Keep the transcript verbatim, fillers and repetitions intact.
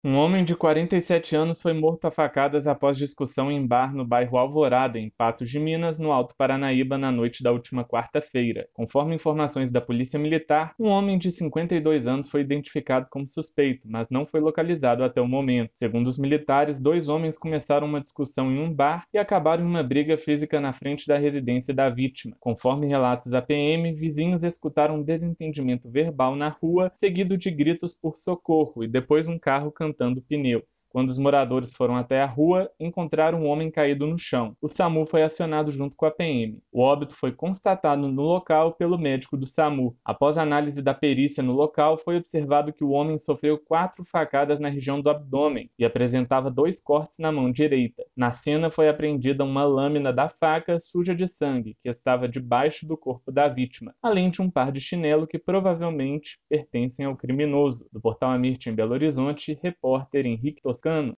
Um homem de quarenta e sete anos foi morto a facadas após discussão em bar no bairro Alvorada, em Patos de Minas, no Alto Paranaíba, na noite da última quarta-feira. Conforme informações da Polícia Militar, um homem de cinquenta e dois anos foi identificado como suspeito, mas não foi localizado até o momento. Segundo os militares, dois homens começaram uma discussão em um bar e acabaram em uma briga física na frente da residência da vítima. Conforme relatos da P M, vizinhos escutaram um desentendimento verbal na rua, seguido de gritos por socorro e depois um carro cantando cantando pneus. Quando os moradores foram até a rua, encontraram um homem caído no chão. O SAMU foi acionado junto com a P M. O óbito foi constatado no local pelo médico do SAMU. Após análise da perícia no local, foi observado que o homem sofreu quatro facadas na região do abdômen e apresentava dois cortes na mão direita. Na cena foi apreendida uma lâmina da faca suja de sangue, que estava debaixo do corpo da vítima, além de um par de chinelo que provavelmente pertencem ao criminoso. Do Portal Amirte em Belo Horizonte, repórter Henrique Toscano.